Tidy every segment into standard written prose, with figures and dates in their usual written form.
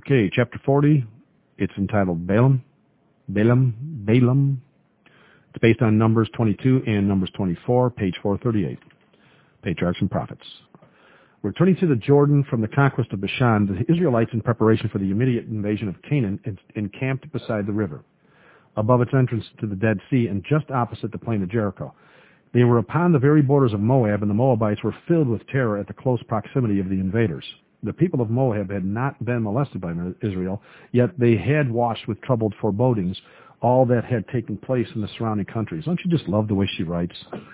Okay, chapter 40. It's entitled Balaam. It's based on Numbers 22 and Numbers 24, page 438. Patriarchs and Prophets. Returning to the Jordan from the conquest of Bashan, the Israelites, in preparation for the immediate invasion of Canaan, encamped beside the river, above its entrance to the Dead Sea and just opposite the plain of Jericho. They were upon the very borders of Moab, and the Moabites were filled with terror at the close proximity of the invaders. The people of Moab had not been molested by Israel, yet they had watched with troubled forebodings all that had taken place in the surrounding countries. Don't you just love the way she writes?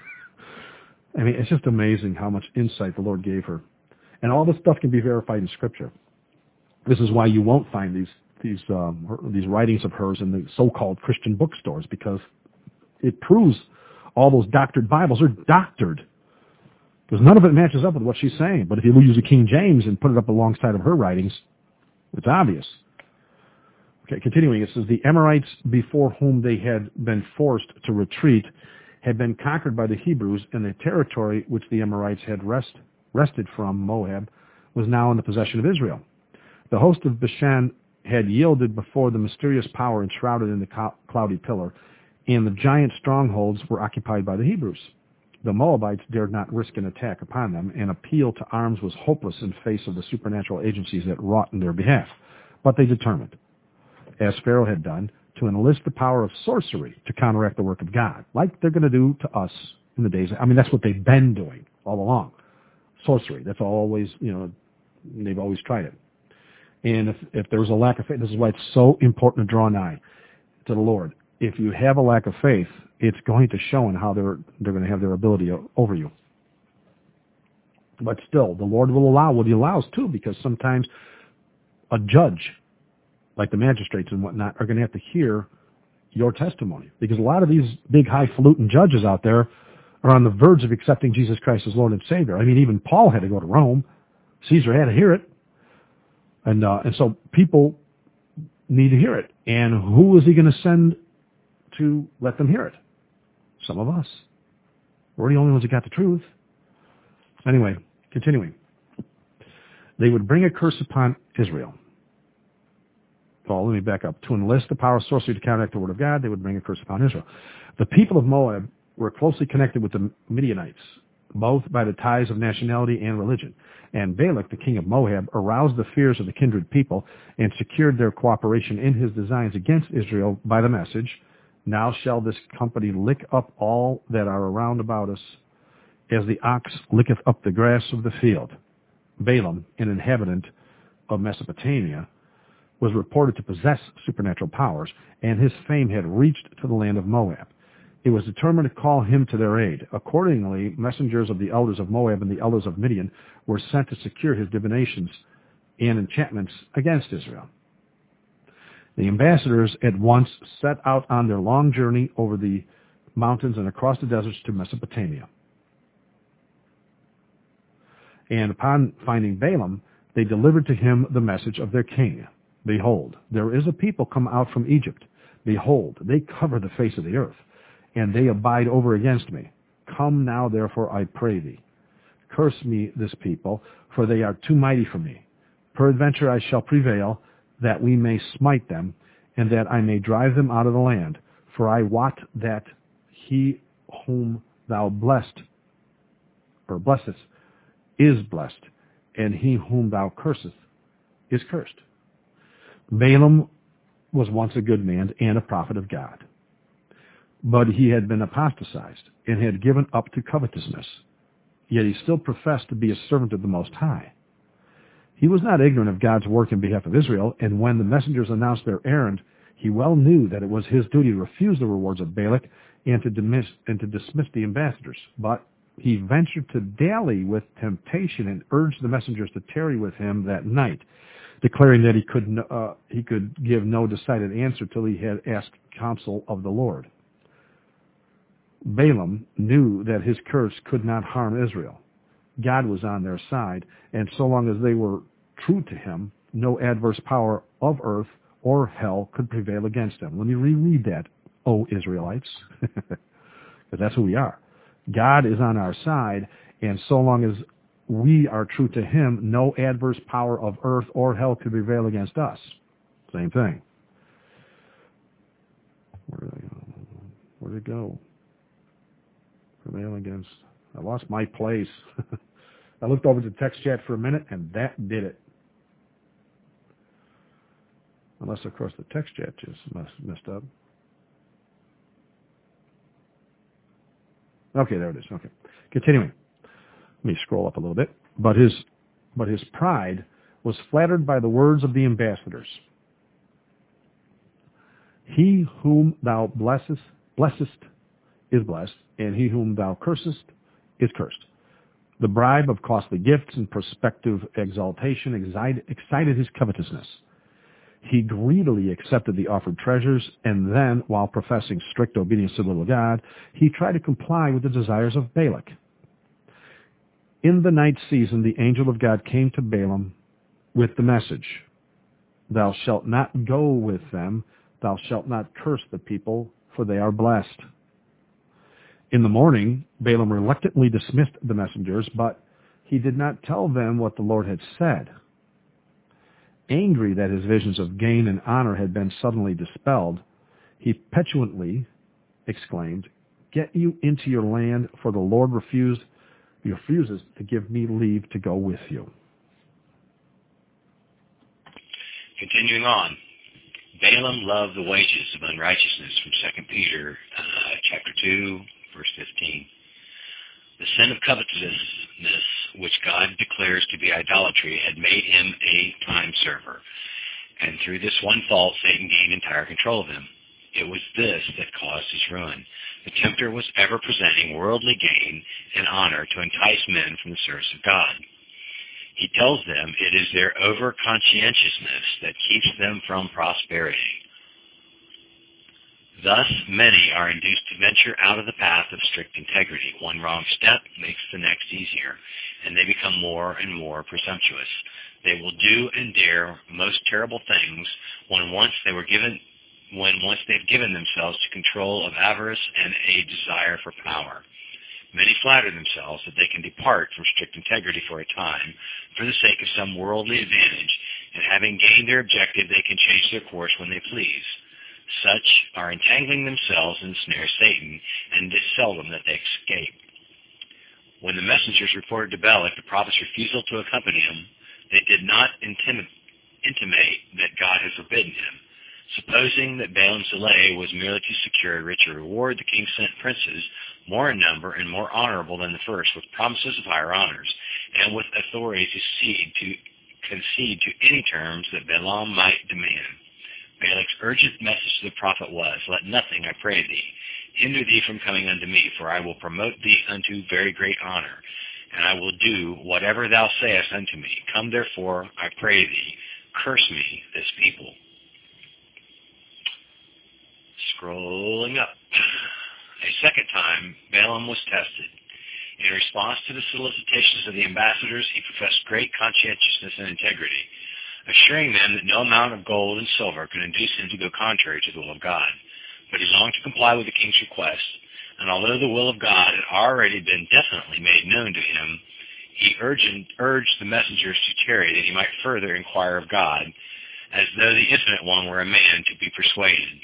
I mean, it's just amazing how much insight the Lord gave her. And all this stuff can be verified in Scripture. This is why you won't find these writings of hers in the so-called Christian bookstores, because it proves all those doctored Bibles are doctored. Because none of it matches up with what she's saying. But if you use the King James and put it up alongside of her writings, it's obvious. Okay, continuing, it says, the Amorites, before whom they had been forced to retreat, had been conquered by the Hebrews, and the territory which the Amorites had wrested from Moab was now in the possession of Israel. The host of Bashan had yielded before the mysterious power enshrouded in the cloudy pillar, and the giant strongholds were occupied by the Hebrews. The Moabites dared not risk an attack upon them, and appeal to arms was hopeless in face of the supernatural agencies that wrought in their behalf. But they determined, as Pharaoh had done, to enlist the power of sorcery to counteract the work of God, like they're going to do to us in the days. I mean, that's what they've been doing all along. Sorcery. That's always, they've always tried it. And if there's a lack of faith, this is why it's so important to draw nigh to the Lord. If you have a lack of faith, it's going to show in how they're going to have their ability over you. But still, the Lord will allow what He allows too, because sometimes a judge, like the magistrates and whatnot, are going to have to hear your testimony. Because a lot of these big highfalutin judges out there are on the verge of accepting Jesus Christ as Lord and Savior. I mean, even Paul had to go to Rome. Caesar had to hear it. And so people need to hear it. And who is He going to send to let them hear it? Some of us. We're the only ones that got the truth. Anyway, continuing. They would bring a curse upon Israel. Let me back up. To enlist the power of sorcery to counteract the word of God, they would bring a curse upon Israel. The people of Moab were closely connected with the Midianites, both by the ties of nationality and religion. And Balak, the king of Moab, aroused the fears of the kindred people and secured their cooperation in his designs against Israel by the message, now shall this company lick up all that are around about us, as the ox licketh up the grass of the field. Balaam, an inhabitant of Mesopotamia, was reported to possess supernatural powers, and his fame had reached to the land of Moab. It was determined to call him to their aid. Accordingly, messengers of the elders of Moab and the elders of Midian were sent to secure his divinations and enchantments against Israel. The ambassadors at once set out on their long journey over the mountains and across the deserts to Mesopotamia. And upon finding Balaam, they delivered to him the message of their king. Behold, there is a people come out from Egypt. Behold, they cover the face of the earth, and they abide over against me. Come now, therefore, I pray thee. Curse me this people, for they are too mighty for me. Peradventure I shall prevail, that we may smite them, and that I may drive them out of the land. For I wot that he whom thou blessest, is blessed, and he whom thou cursest is cursed. Balaam was once a good man and a prophet of God. But he had been apostatized and had given up to covetousness. Yet he still professed to be a servant of the Most High. He was not ignorant of God's work in behalf of Israel, and when the messengers announced their errand, he well knew that it was his duty to refuse the rewards of Balak and to dismiss the ambassadors. But he ventured to dally with temptation and urged the messengers to tarry with him that night, declaring that he could give no decided answer till he had asked counsel of the Lord. Balaam knew that his curse could not harm Israel. God was on their side, and so long as they were true to him, no adverse power of earth or hell could prevail against them. Let me reread that, O Israelites, because that's who we are. God is on our side, and so long as we are true to him, no adverse power of earth or hell could prevail against us. Same thing. Where did it go? Prevail against. I lost my place. I looked over to the text chat for a minute, and that did it. Unless, of course, the text chat just messed up. Okay, there it is. Okay. Continuing. Let me scroll up a little bit. But his pride was flattered by the words of the ambassadors. He whom thou blessest is blessed, and he whom thou cursest is cursed. The bribe of costly gifts and prospective exaltation excited his covetousness. He greedily accepted the offered treasures, and then, while professing strict obedience to the will of God, he tried to comply with the desires of Balak. In the night season, the angel of God came to Balaam with the message, "Thou shalt not go with them, thou shalt not curse the people, for they are blessed." In the morning, Balaam reluctantly dismissed the messengers, but he did not tell them what the Lord had said. Angry that his visions of gain and honor had been suddenly dispelled, he petulantly exclaimed, "Get you into your land, for the Lord refuses to give me leave to go with you." Continuing on, Balaam loved the wages of unrighteousness from 2 Peter chapter 2, verse 15. The sin of covetousness, which God declares to be idolatry, had made him a time server. And through this one fault, Satan gained entire control of him. It was this that caused his ruin. The tempter was ever presenting worldly gain and honor to entice men from the service of God. He tells them it is their over-conscientiousness that keeps them from prosperity. Thus, many are induced to venture out of the path of strict integrity. One wrong step makes the next easier, and they become more and more presumptuous. They will do and dare most terrible things when once they've given themselves to control of avarice and a desire for power. Many flatter themselves that they can depart from strict integrity for a time for the sake of some worldly advantage, and having gained their objective, they can change their course when they please. Such are entangling themselves in the snare of Satan, and it is seldom that they escape. When the messengers reported to Balak the prophet's refusal to accompany him, they did not intimate that God had forbidden him. Supposing that Balaam's delay was merely to secure a richer reward, the king sent princes, more in number and more honorable than the first, with promises of higher honors, and with authority to concede to any terms that Balaam might demand. Balak's urgent message to the prophet was, "Let nothing, I pray thee, hinder thee from coming unto me, for I will promote thee unto very great honor, and I will do whatever thou sayest unto me. Come therefore, I pray thee, curse me, this people." Scrolling up. A second time, Balaam was tested. In response to the solicitations of the ambassadors, he professed great conscientiousness and integrity, assuring them that no amount of gold and silver could induce him to go contrary to the will of God. But he longed to comply with the king's request, and although the will of God had already been definitely made known to him, he urged the messengers to tarry that he might further inquire of God, as though the Infinite One were a man to be persuaded.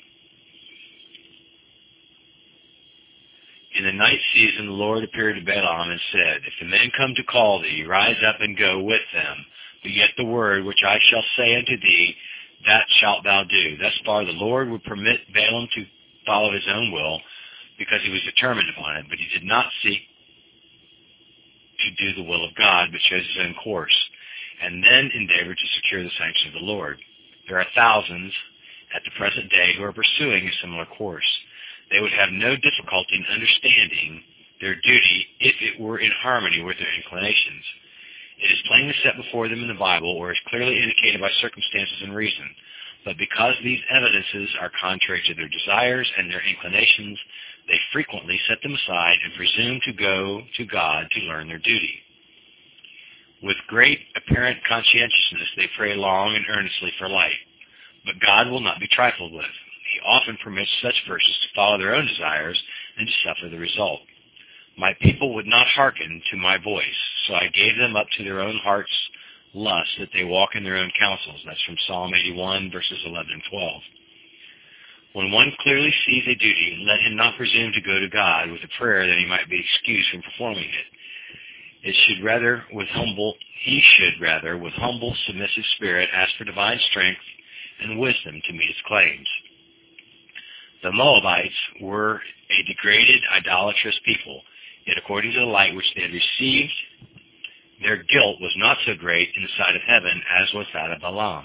In the night season, the Lord appeared to Balaam and said, "If the men come to call thee, rise up and go with them. But yet the word which I shall say unto thee, that shalt thou do." Thus far the Lord would permit Balaam to follow his own will, because he was determined upon it, but he did not seek to do the will of God, but chose his own course, and then endeavored to secure the sanction of the Lord. There are thousands at the present day who are pursuing a similar course. They would have no difficulty in understanding their duty if it were in harmony with their inclinations. It is plainly set before them in the Bible, or is clearly indicated by circumstances and reason. But because these evidences are contrary to their desires and their inclinations, they frequently set them aside and presume to go to God to learn their duty. With great apparent conscientiousness, they pray long and earnestly for light. But God will not be trifled with. He often permits such persons to follow their own desires and to suffer the result. My people would not hearken to my voice, so I gave them up to their own hearts' lust, that they walk in their own counsels. That's from Psalm 81, verses 11 and 12. When one clearly sees a duty, let him not presume to go to God with a prayer that he might be excused from performing it. He should rather, with humble, submissive spirit, ask for divine strength and wisdom to meet his claims. The Moabites were a degraded, idolatrous people, yet according to the light which they had received, their guilt was not so great in the sight of heaven as was that of Balaam,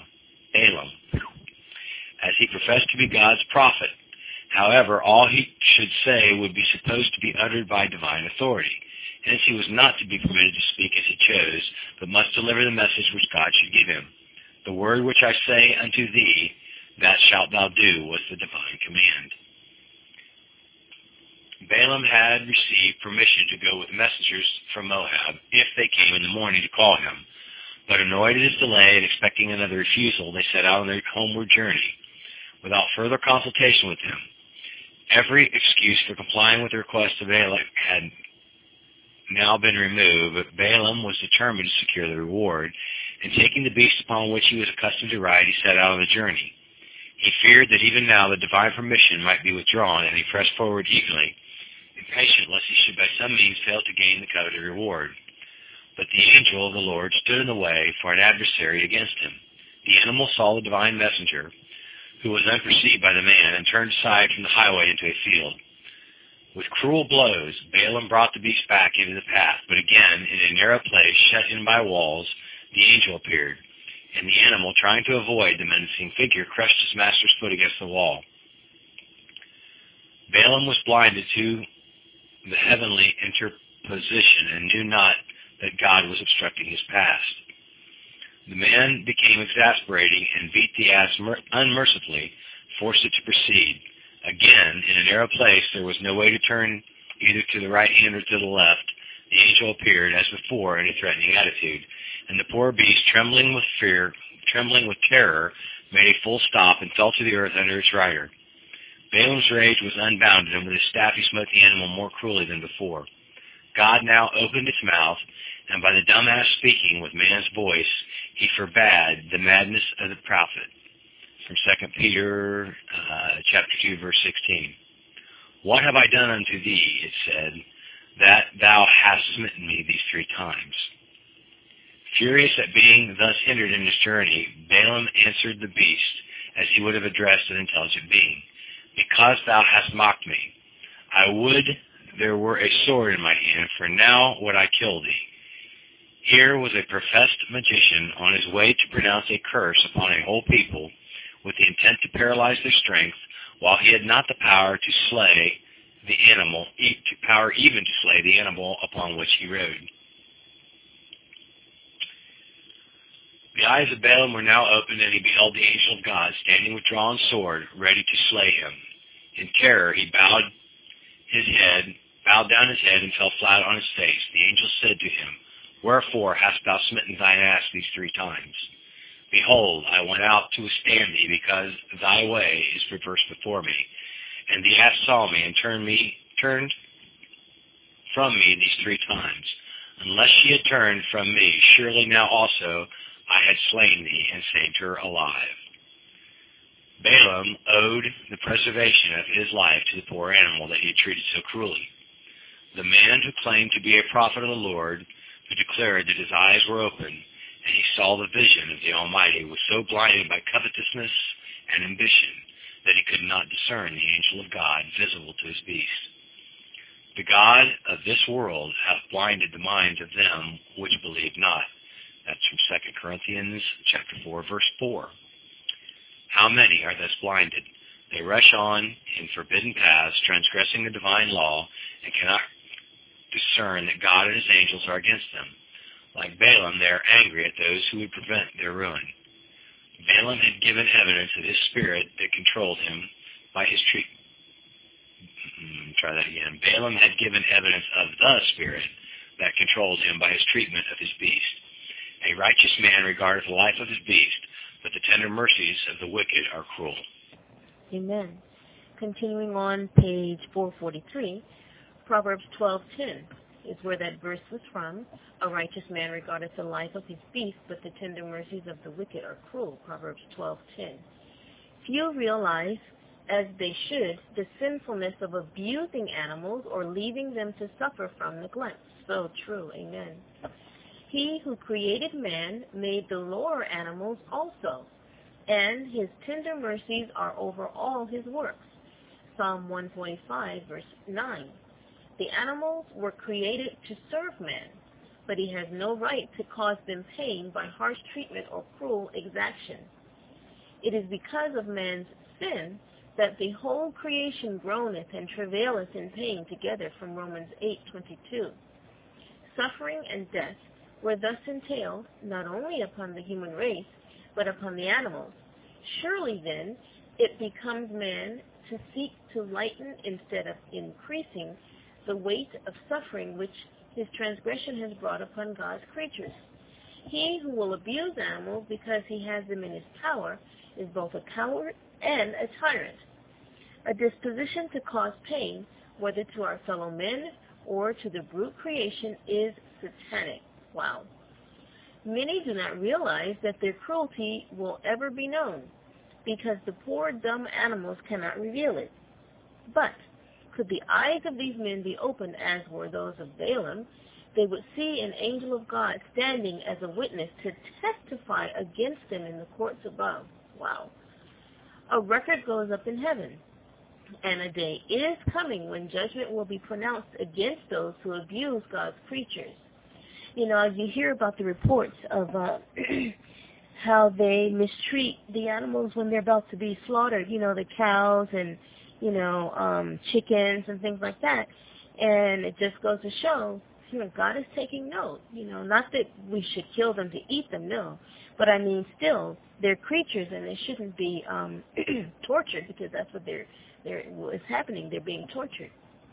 as he professed to be God's prophet. However, all he should say would be supposed to be uttered by divine authority. Hence he was not to be permitted to speak as he chose, but must deliver the message which God should give him. The word which I say unto thee, that shalt thou do, was the divine command. Balaam had received permission to go with messengers from Moab if they came in the morning to call him. But annoyed at his delay and expecting another refusal, they set out on their homeward journey without further consultation with him. Every excuse for complying with the request of Balak had now been removed, but Balaam was determined to secure the reward, and taking the beast upon which he was accustomed to ride, he set out on the journey. He feared that even now the divine permission might be withdrawn, and he pressed forward eagerly, impatient lest he should by some means fail to gain the coveted reward. But the angel of the Lord stood in the way for an adversary against him. The animal saw the divine messenger, who was unperceived by the man, and turned aside from the highway into a field. With cruel blows, Balaam brought the beast back into the path, but again, in a narrow place shut in by walls, the angel appeared, and the animal, trying to avoid the menacing figure, crushed his master's foot against the wall. Balaam was blinded to the heavenly interposition and knew not that God was obstructing his path. The man became exasperating and beat the ass unmercifully, forced it to proceed. Again, in a narrow place, there was no way to turn either to the right hand or to the left. The angel appeared, as before, in a threatening attitude, and the poor beast, trembling with terror, made a full stop and fell to the earth under its rider. Balaam's rage was unbounded, and with his staff he smote the animal more cruelly than before. God now opened its mouth, and by the dumb ass speaking with man's voice, he forbade the madness of the prophet. From 2 Peter chapter 2, verse 16. What have I done unto thee, it said, that thou hast smitten me these 3 times? Furious at being thus hindered in his journey, Balaam answered the beast as he would have addressed an intelligent being. Because thou hast mocked me, I would there were a sword in my hand, for now would I kill thee. Here was a professed magician on his way to pronounce a curse upon a whole people with the intent to paralyze their strength, while he had not the power to slay the animal, even to slay the animal upon which he rode. The eyes of Balaam were now opened, and he beheld the angel of God standing with drawn sword, ready to slay him. In terror, he bowed down his head and fell flat on his face. The angel said to him, Wherefore hast thou smitten thine ass these 3 times? Behold, I went out to withstand thee, because thy way is reversed before me. And the ass saw me and turned from me these 3 times. Unless she had turned from me, surely now also I had slain thee and saved her alive. Balaam owed the preservation of his life to the poor animal that he had treated so cruelly. The man who claimed to be a prophet of the Lord, who declared that his eyes were open, and he saw the vision of the Almighty, was so blinded by covetousness and ambition that he could not discern the angel of God visible to his beast. The God of this world hath blinded the minds of them which believe not. That's from 2 Corinthians chapter 4, verse 4. How many are thus blinded? They rush on in forbidden paths, transgressing the divine law, and cannot discern that God and his angels are against them. Like Balaam, they are angry at those who would prevent their ruin. Balaam had given evidence of his spirit that controlled him by his treatment. Balaam had given evidence of the spirit that controlled him by his treatment of his beast. A righteous man regardeth the life of his beast, but the tender mercies of the wicked are cruel. Amen. Continuing on page 443, Proverbs 12:10 is where that verse was from. A righteous man regardeth the life of his beast, but the tender mercies of the wicked are cruel. Proverbs 12:10. Few realize, as they should, the sinfulness of abusing animals or leaving them to suffer from neglect. So true. Amen. He who created man made the lower animals also, and his tender mercies are over all his works. Psalm 145, verse 9. The animals were created to serve man, but he has no right to cause them pain by harsh treatment or cruel exaction. It is because of man's sin that the whole creation groaneth and travaileth in pain together, from Romans 8:22. Suffering and death were thus entailed not only upon the human race, but upon the animals. Surely then it becomes man to seek to lighten instead of increasing the weight of suffering which his transgression has brought upon God's creatures. He who will abuse animals because he has them in his power is both a coward and a tyrant. A disposition to cause pain, whether to our fellow men or to the brute creation, is satanic. Wow. Many do not realize that their cruelty will ever be known, because the poor dumb animals cannot reveal it. But could the eyes of these men be opened as were those of Balaam, they would see an angel of God standing as a witness to testify against them in the courts above. Wow. A record goes up in heaven, and a day is coming when judgment will be pronounced against those who abuse God's creatures. You know, as you hear about the reports of how they mistreat the animals when they're about to be slaughtered, you know, the cows and, you know, chickens and things like that. And it just goes to show, you know, God is taking note. You know, not that we should kill them to eat them, no. But I mean, still, they're creatures and they shouldn't be tortured, because that's what what's happening. They're being tortured.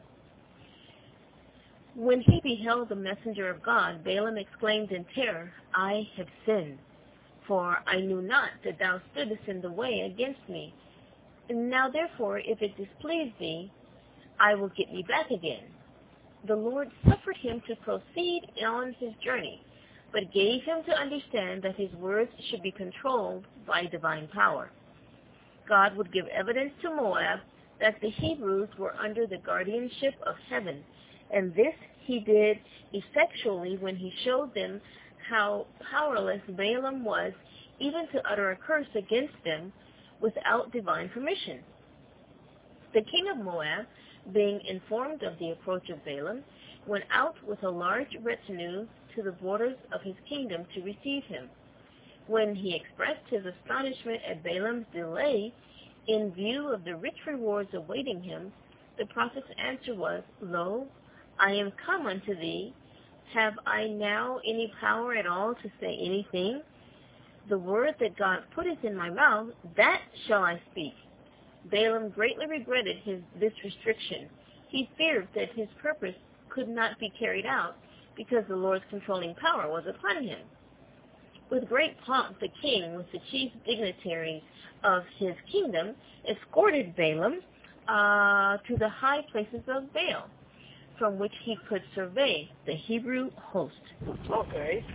When he beheld the messenger of God, Balaam exclaimed in terror, I have sinned, for I knew not that thou stoodest in the way against me. And now therefore, if it displease thee, I will get thee back again. The Lord suffered him to proceed on his journey, but gave him to understand that his words should be controlled by divine power. God would give evidence to Moab that the Hebrews were under the guardianship of heaven, and this he did effectually when he showed them how powerless Balaam was even to utter a curse against them without divine permission. The king of Moab, being informed of the approach of Balaam, went out with a large retinue to the borders of his kingdom to receive him. When he expressed his astonishment at Balaam's delay in view of the rich rewards awaiting him, the prophet's answer was, Lo, I am come unto thee. Have I now any power at all to say anything? The word that God putteth in my mouth, that shall I speak. Balaam greatly regretted this restriction. He feared that his purpose could not be carried out because the Lord's controlling power was upon him. With great pomp, the king, with the chief dignitaries of his kingdom, escorted Balaam to the high places of Baal, from which he could survey the Hebrew host. Okay.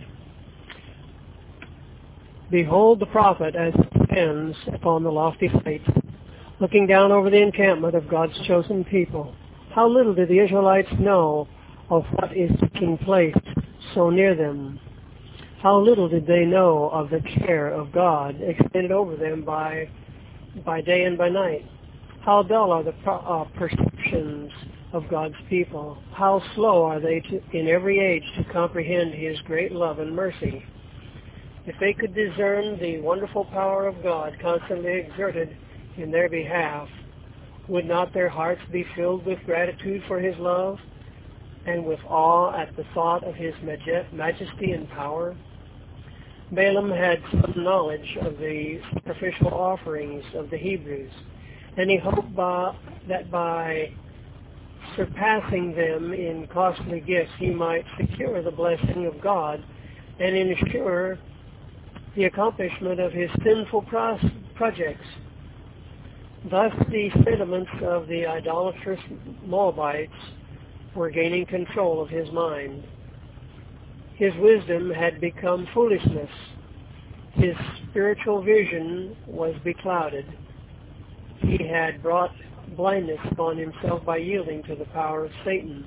Behold the prophet as he stands upon the lofty height, looking down over the encampment of God's chosen people. How little did the Israelites know of what is taking place so near them. How little did they know of the care of God extended over them by day and by night. How dull are the perceptions of God's people. How slow are they in every age to comprehend His great love and mercy. If they could discern the wonderful power of God constantly exerted in their behalf, would not their hearts be filled with gratitude for His love and with awe at the thought of His majesty and power? Balaam had some knowledge of the sacrificial offerings of the Hebrews, and he hoped that by surpassing them in costly gifts he might secure the blessing of God and ensure the accomplishment of his sinful projects. Thus the sentiments of the idolatrous Moabites were gaining control of his mind. His wisdom had become foolishness. His spiritual vision was beclouded. He had brought blindness upon himself by yielding to the power of Satan.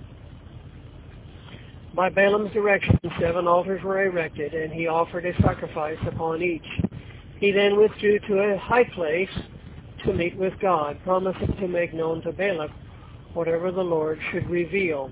By Balaam's direction, 7 altars were erected, and he offered a sacrifice upon each. He then withdrew to a high place to meet with God, promising to make known to Balak whatever the Lord should reveal.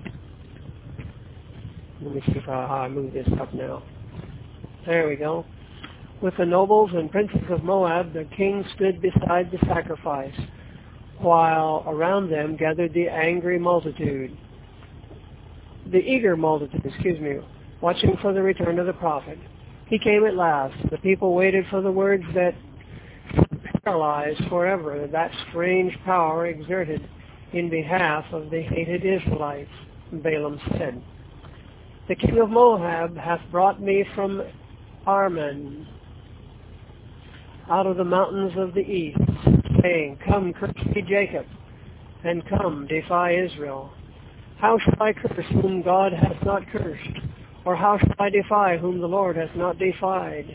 Let me see how I move this up now. There we go. With the nobles and princes of Moab, the king stood beside the sacrifice, while around them gathered the angry multitude. The eager multitude, watching for the return of the prophet. He came at last. The people waited for the words that paralyzed forever that strange power exerted in behalf of the hated Israelites. Balaam said, "The king of Moab hath brought me from Arman, out of the mountains of the east, saying, Come, curse me Jacob, and come, defy Israel. How shall I curse whom God hath not cursed? Or how shall I defy whom the Lord hath not defied?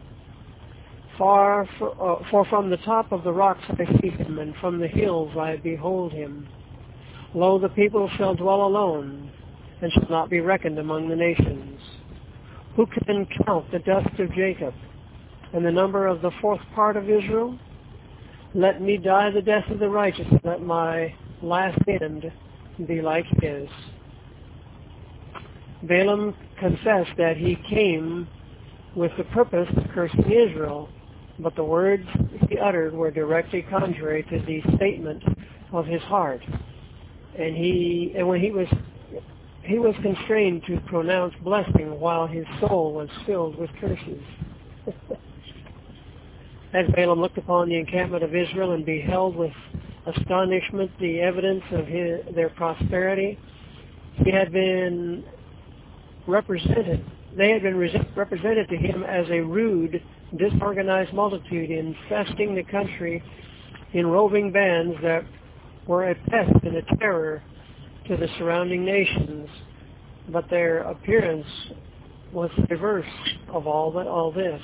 For from the top of the rocks I see him, and from the hills I behold him. Lo, the people shall dwell alone, and shall not be reckoned among the nations. Who can count the dust of Jacob, and the number of the 4th part of Israel? Let me die the death of the righteous, and let my last end be like his." Balaam confessed that he came with the purpose of cursing Israel, but the words he uttered were directly contrary to the statement of his heart, and when he was constrained to pronounce blessing while his soul was filled with curses. As Balaam looked upon the encampment of Israel and beheld with astonishment the evidence of their prosperity, they had been represented to him as a rude, disorganized multitude infesting the country in roving bands that were a pest and a terror to the surrounding nations. But their appearance was the reverse of all this.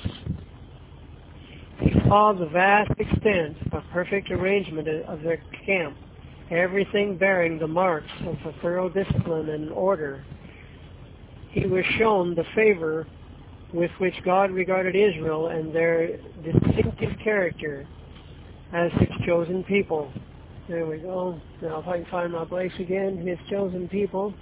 He saw the vast extent of perfect arrangement of their camp, everything bearing the marks of a thorough discipline and order. He was shown the favor with which God regarded Israel and their distinctive character as his chosen people. There we go. Now if I can find my place again, his chosen people.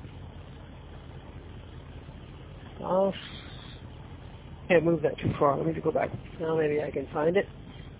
Can't move that too far. Let me go back. Now maybe I can find it.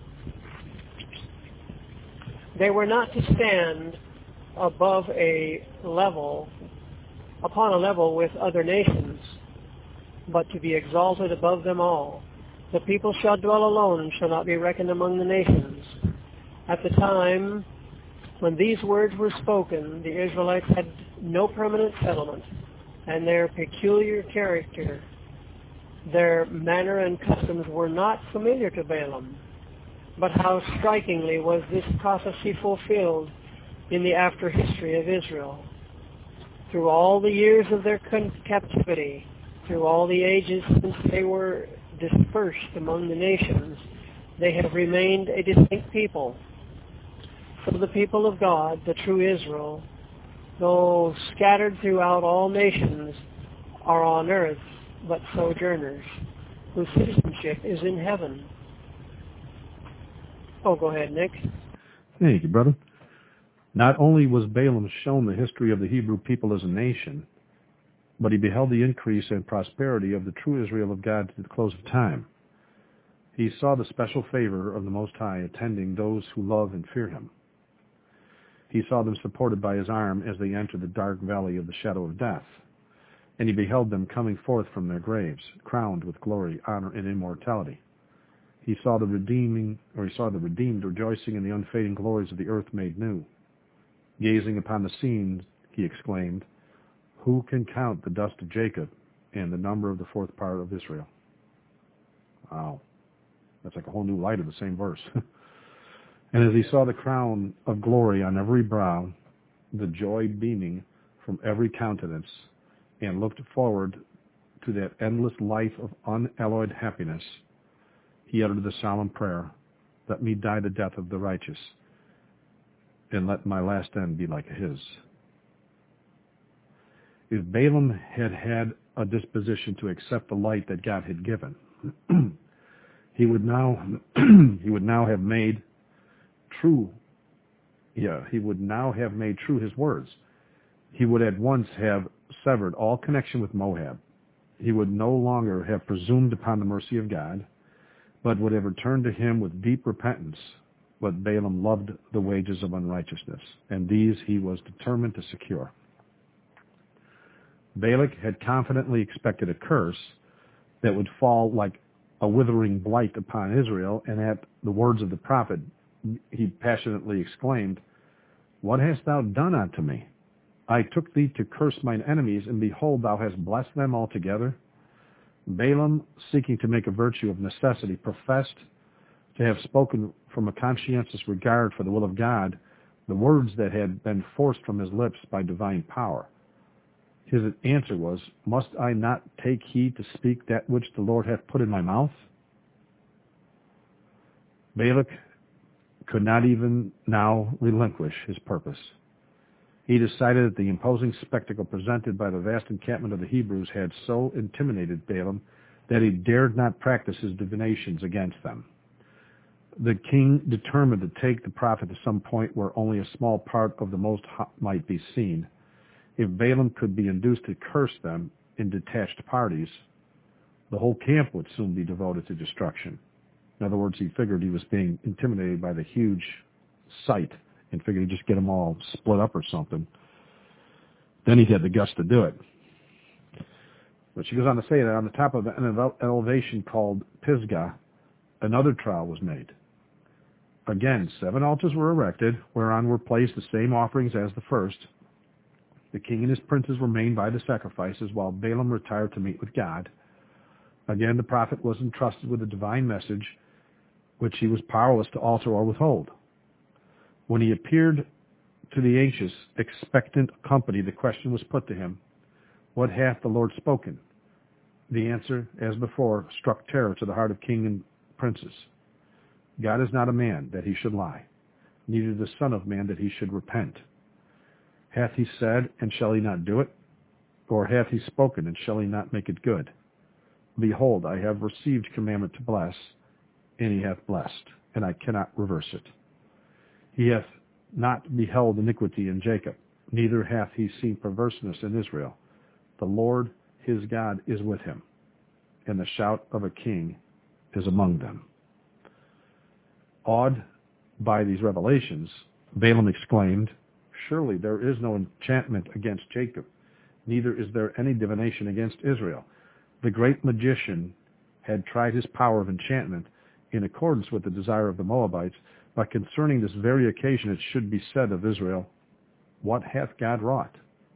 They were not to stand upon a level with other nations, but to be exalted above them all. The people shall dwell alone and shall not be reckoned among the nations. At the time when these words were spoken, the Israelites had no permanent settlement, and their peculiar character, their manner and customs were not familiar to Balaam. But how strikingly was this prophecy fulfilled in the after history of Israel. Through all the years of their captivity, through all the ages since they were dispersed among the nations, they have remained a distinct people. For the people of God, the true Israel, though scattered throughout all nations, are on earth but sojourners, whose citizenship is in heaven. Oh, go ahead, Nick. Thank you, brother. Not only was Balaam shown the history of the Hebrew people as a nation, but he beheld the increase and prosperity of the true Israel of God to the close of time. He saw the special favor of the Most High attending those who love and fear him. He saw them supported by his arm as they entered the dark valley of the shadow of death. And he beheld them coming forth from their graves, crowned with glory, honor, and immortality. He saw the redeemed rejoicing in the unfading glories of the earth made new. Gazing upon the scene, he exclaimed, "Who can count the dust of Jacob and the number of the 4th part of Israel?" Wow. That's like a whole new light of the same verse. And as he saw the crown of glory on every brow, the joy beaming from every countenance and looked forward to that endless life of unalloyed happiness, he uttered the solemn prayer, "Let me die the death of the righteous, and let my last end be like his." If Balaam had had a disposition to accept the light that God had given, he would now have made true his words. He would at once have severed all connection with Moab. He would no longer have presumed upon the mercy of God, but would have returned to him with deep repentance. But Balaam loved the wages of unrighteousness, and these he was determined to secure. Balak had confidently expected a curse that would fall like a withering blight upon Israel, and at the words of the prophet, he passionately exclaimed, "What hast thou done unto me? I took thee to curse mine enemies, and behold, thou hast blessed them altogether." Balaam, seeking to make a virtue of necessity, professed to have spoken from a conscientious regard for the will of God the words that had been forced from his lips by divine power. His answer was, "Must I not take heed to speak that which the Lord hath put in my mouth?" Balak could not even now relinquish his purpose. He decided that the imposing spectacle presented by the vast encampment of the Hebrews had so intimidated Balaam that he dared not practice his divinations against them. The king determined to take the prophet to some point where only a small part of the Most High might be seen. If Balaam could be induced to curse them in detached parties, the whole camp would soon be devoted to destruction. In other words, he figured he was being intimidated by the huge sight and figured he'd just get them all split up or something. Then he had the guts to do it. But she goes on to say that on the top of an elevation called Pisgah, another trial was made. Again, 7 altars were erected, whereon were placed the same offerings as the first. The king and his princes remained by the sacrifices, while Balaam retired to meet with God. Again, the prophet was entrusted with a divine message, which he was powerless to alter or withhold. When he appeared to the anxious, expectant company, the question was put to him, "What hath the Lord spoken?" The answer, as before, struck terror to the heart of king and princes. God is not a man that he should lie, neither the son of man that he should repent. Hath he said, and shall he not do it? Or hath he spoken, and shall he not make it good? Behold, I have received commandment to bless, and he hath blessed, and I cannot reverse it. He hath not beheld iniquity in Jacob, neither hath he seen perverseness in Israel. The Lord his God is with him, and the shout of a king is among them. Awed by these revelations, Balaam exclaimed, "Surely there is no enchantment against Jacob, neither is there any divination against Israel." The great magician had tried his power of enchantment in accordance with the desire of the Moabites, but concerning this very occasion it should be said of Israel, "What hath God wrought?"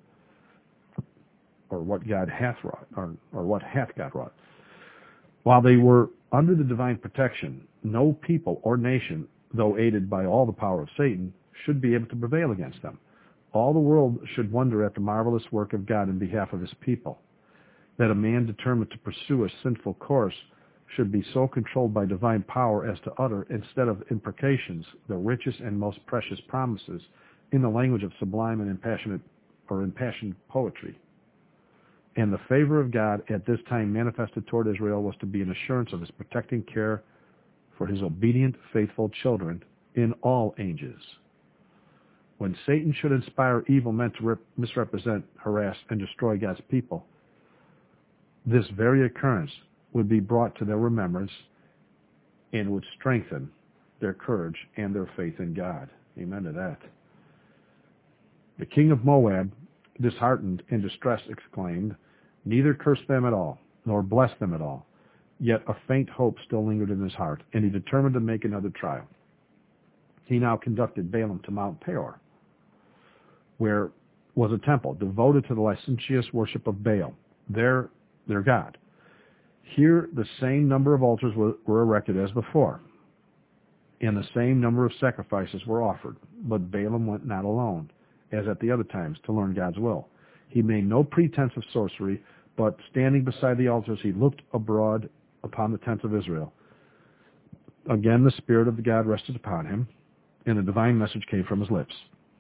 Or what God hath wrought, or what hath God wrought? While they were under the divine protection, no people or nation, though aided by all the power of Satan, should be able to prevail against them. All the world should wonder at the marvelous work of God in behalf of his people. That a man determined to pursue a sinful course should be so controlled by divine power as to utter, instead of imprecations, the richest and most precious promises in the language of sublime and impassioned poetry. And the favor of God at this time manifested toward Israel was to be an assurance of his protecting care for his obedient, faithful children in all ages. When Satan should inspire evil men to misrepresent, harass, and destroy God's people, this very occurrence would be brought to their remembrance and would strengthen their courage and their faith in God. Amen to that. The king of Moab, disheartened and distressed, exclaimed, "Neither curse them at all, nor bless them at all." Yet a faint hope still lingered in his heart, and he determined to make another trial. He now conducted Balaam to Mount Peor, where was a temple devoted to the licentious worship of Baal, their god. Here the same number of altars were erected as before, and the same number of sacrifices were offered. But Balaam went not alone, as at the other times, to learn God's will. He made no pretense of sorcery, but standing beside the altars, he looked abroad upon the tents of Israel. Again, the Spirit of the God rested upon him, and a divine message came from his lips.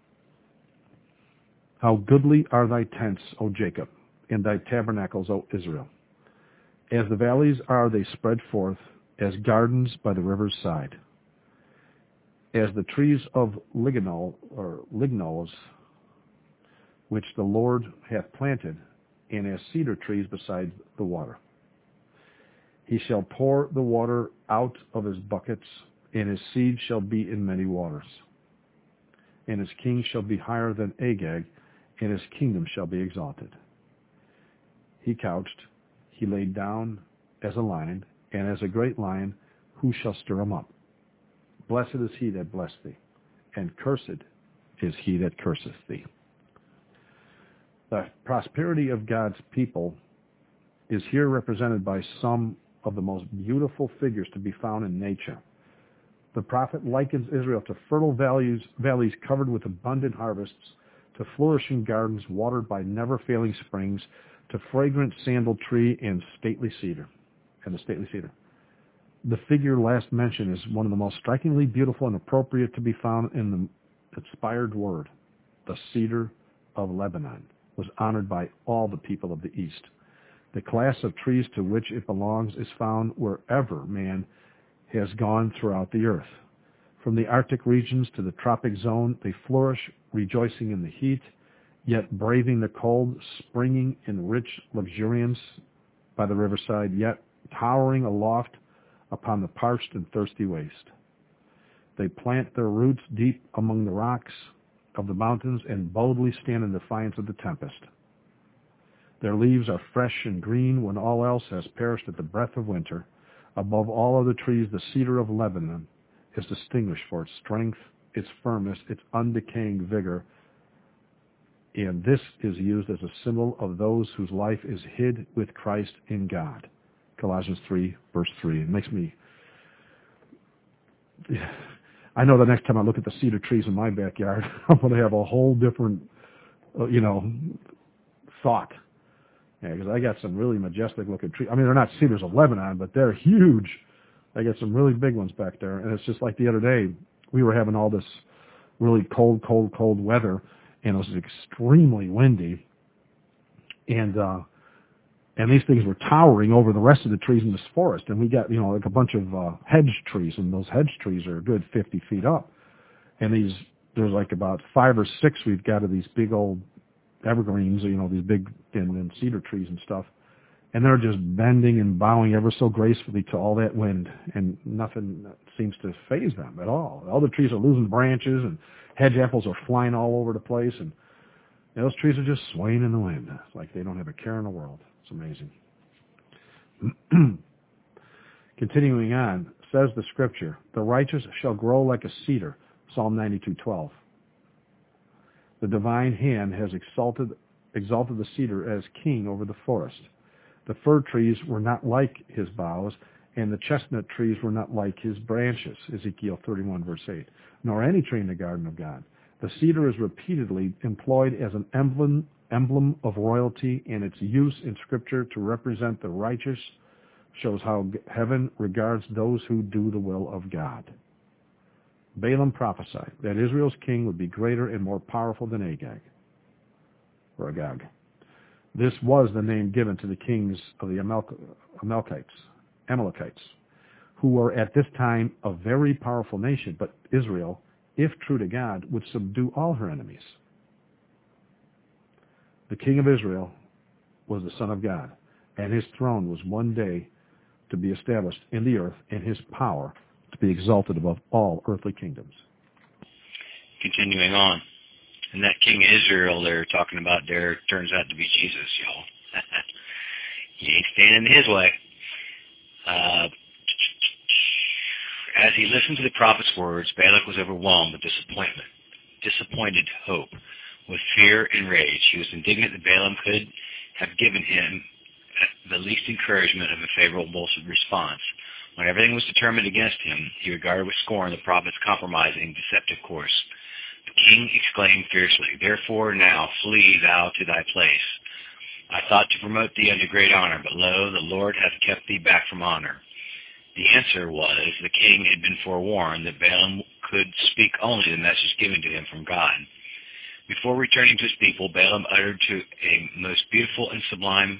How goodly are thy tents, O Jacob, and thy tabernacles, O Israel. As the valleys are they spread forth, as gardens by the river's side. As the trees of lignols, which the Lord hath planted, and as cedar trees beside the water. He shall pour the water out of his buckets, and his seed shall be in many waters. And his king shall be higher than Agag, and his kingdom shall be exalted. He couched, he laid down as a lion, and as a great lion, who shall stir him up? Blessed is he that blessed thee, and cursed is he that curseth thee. The prosperity of God's people is here represented by some of the most beautiful figures to be found in nature. The prophet likens Israel to fertile valleys covered with abundant harvests, to flourishing gardens watered by never-failing springs, to fragrant sandal tree and the stately cedar. The figure last mentioned is one of the most strikingly beautiful and appropriate to be found in the inspired word. The cedar of Lebanon was honored by all the people of the East. The class of trees to which it belongs is found wherever man has gone throughout the earth. From the Arctic regions to the tropic zone, they flourish, rejoicing in the heat, yet braving the cold, springing in rich luxuriance by the riverside, yet towering aloft upon the parched and thirsty waste. They plant their roots deep among the rocks of the mountains and boldly stand in defiance of the tempest. Their leaves are fresh and green when all else has perished at the breath of winter. Above all other trees, the cedar of Lebanon is distinguished for its strength, its firmness, its undecaying vigor, and this is used as a symbol of those whose life is hid with Christ in God. Colossians 3, verse 3. It makes me... I know the next time I look at the cedar trees in my backyard, I'm going to have a whole different, thought. Because I got some really majestic-looking trees. I mean, they're not cedars of Lebanon, but they're huge. I got some really big ones back there. And it's just like the other day, we were having all this really cold weather, and it was extremely windy. And these things were towering over the rest of the trees in this forest. And we got, like a bunch of hedge trees, and those hedge trees are a good 50 feet up. And there's like about 5 or 6 we've got of these big old evergreens, these big and cedar trees and stuff. And they're just bending and bowing ever so gracefully to all that wind, and nothing seems to faze them at all. All the trees are losing branches, and hedge apples are flying all over the place, and those trees are just swaying in the wind. It's like they don't have a care in the world. It's amazing. Continuing on, says the Scripture, the righteous shall grow like a cedar, Psalm 92:12. The divine hand has exalted the cedar as king over the forest. The fir trees were not like his boughs, and the chestnut trees were not like his branches, Ezekiel 31, verse 8, nor any tree in the garden of God. The cedar is repeatedly employed as an emblem of royalty, and its use in Scripture to represent the righteous shows how heaven regards those who do the will of God. Balaam prophesied that Israel's king would be greater and more powerful than Agag. This was the name given to the kings of the Amalekites, who were at this time a very powerful nation, but Israel, if true to God, would subdue all her enemies. The king of Israel was the Son of God, and his throne was one day to be established in the earth, and his power to be exalted above all earthly kingdoms. Continuing on. And that king of Israel they're talking about there turns out to be Jesus, y'all. He ain't standing in his way. As he listened to the prophet's words, Balak was overwhelmed with disappointed hope, with fear and rage. He was indignant that Balaam could have given him the least encouragement of a favorable response. When everything was determined against him, he regarded with scorn the prophet's compromising, deceptive course. The king exclaimed fiercely, "Therefore now flee thou to thy place. I thought to promote thee unto great honor, but lo, the Lord hath kept thee back from honor." The answer was, the king had been forewarned that Balaam could speak only the message given to him from God. Before returning to his people, Balaam uttered a most beautiful and sublime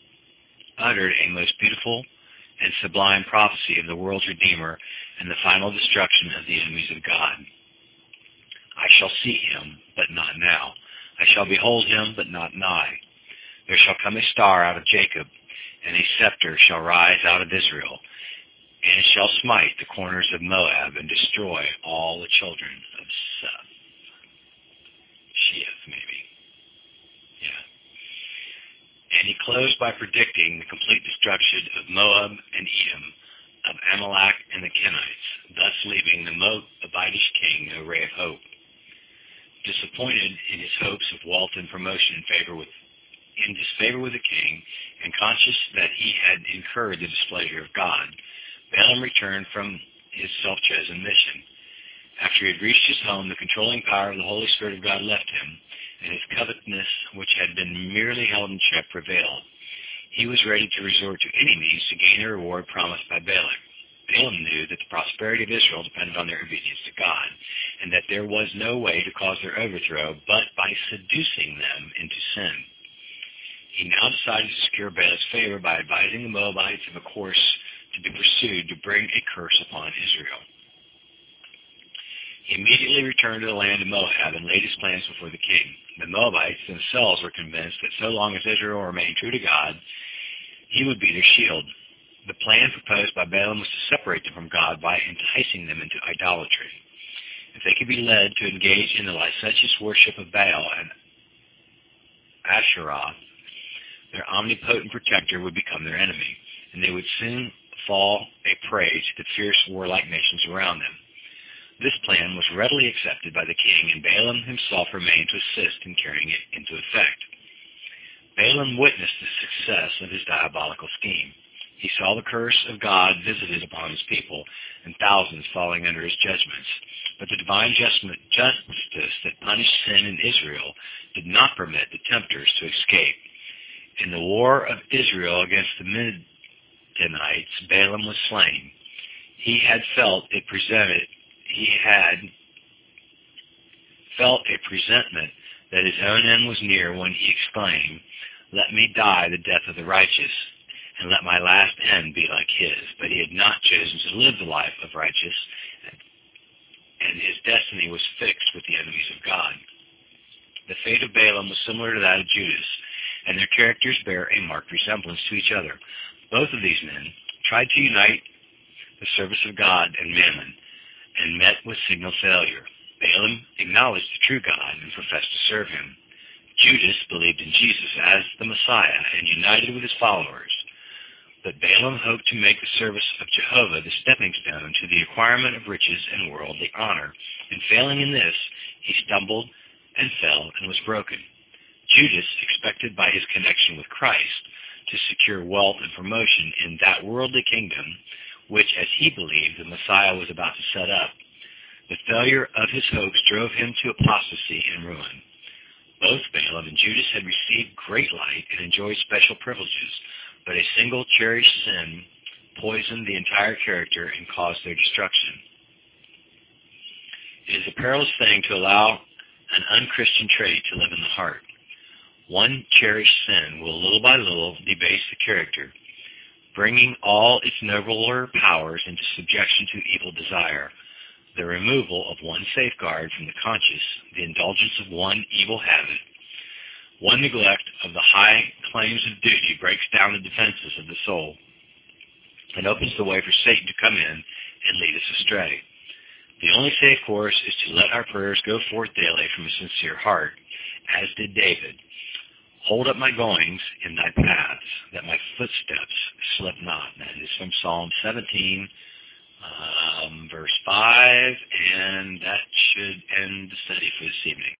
prophecy of the world's Redeemer and the final destruction of the enemies of God. "I shall see him, but not now. I shall behold him, but not nigh. There shall come a star out of Jacob, and a scepter shall rise out of Israel, and it shall smite the corners of Moab and destroy all the children of Seth." Sheath, maybe. Yeah. And he closed by predicting the complete destruction of Moab and Edom, of Amalek and the Kenites, thus leaving the Moabitish king no ray of hope. Disappointed in his hopes of wealth and promotion in disfavor with the king, and conscious that he had incurred the displeasure of God, Balaam returned from his self-chosen mission. After he had reached his home, the controlling power of the Holy Spirit of God left him, and his covetousness, which had been merely held in check, prevailed. He was ready to resort to any means to gain the reward promised by Balak. Balaam knew that the prosperity of Israel depended on their obedience to God, and that there was no way to cause their overthrow but by seducing them into sin. He now decided to secure Balak's favor by advising the Moabites of a course to be pursued to bring a curse upon Israel. He immediately returned to the land of Moab and laid his plans before the king. The Moabites themselves were convinced that so long as Israel remained true to God, he would be their shield. The plan proposed by Balaam was to separate them from God by enticing them into idolatry. If they could be led to engage in the licentious worship of Baal and Asherah, their omnipotent protector would become their enemy, and they would soon fall a prey to the fierce warlike nations around them. This plan was readily accepted by the king, and Balaam himself remained to assist in carrying it into effect. Balaam witnessed the success of his diabolical scheme. He saw the curse of God visited upon his people, and thousands falling under his judgments. But the divine justice that punished sin in Israel did not permit the tempters to escape. In the war of Israel against the Midianites, Balaam was slain. He had felt a presentiment that his own end was near when he exclaimed, "Let me die the death of the righteous, and let my last end be like his." But he had not chosen to live the life of righteousness, and his destiny was fixed with the enemies of God. The fate of Balaam was similar to that of Judas, and their characters bear a marked resemblance to each other. Both of these men tried to unite the service of God and Mammon, and met with signal failure. Balaam acknowledged the true God and professed to serve him. Judas believed in Jesus as the Messiah and united with his followers. But Balaam hoped to make the service of Jehovah the stepping stone to the acquirement of riches and worldly honor, and failing in this, he stumbled and fell and was broken. Judas expected by his connection with Christ to secure wealth and promotion in that worldly kingdom, which, as he believed, the Messiah was about to set up. The failure of his hopes drove him to apostasy and ruin. Both Balaam and Judas had received great light and enjoyed special privileges, but a single cherished sin poisoned the entire character and caused their destruction. It is a perilous thing to allow an unchristian trait to live in the heart. One cherished sin will little by little debase the character, bringing all its nobler powers into subjection to evil desire. The removal of one safeguard from the conscience, the indulgence of one evil habit, one neglect of the high claims of duty breaks down the defenses of the soul and opens the way for Satan to come in and lead us astray. The only safe course is to let our prayers go forth daily from a sincere heart, as did David. "Hold up my goings in thy paths, that my footsteps slip not." That is from Psalm 17, verse 5, and that should end the study for this evening.